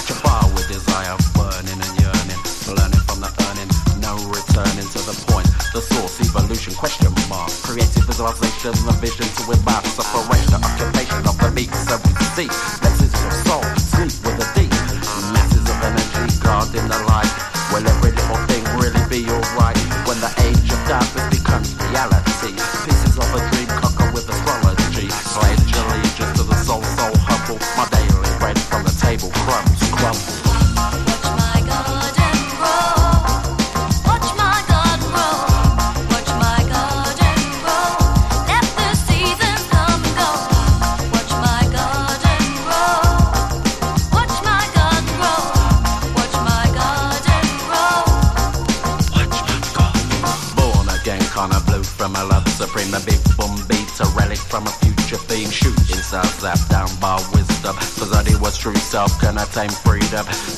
Catch a fire with desire, burning and yearning, learning from the earning, no returning to the point. The source, evolution, question mark. Creative visualization, the vision to embark. Separation, occupation of the beat, so we see. Message of soul, sleep with a deep. Masses of energy, guarding the light. Will every little thing really be alright? When the age of darkness becomes reality. Pieces of a dream, conquer with astrology. Pledge allegiance to the soul, so humble. My daily bread from the table, crumbs, crumble. From a love supreme, a big boom beat, a relic from a future being. Shooting stars zap down by wisdom, society was true self, can attain freedom.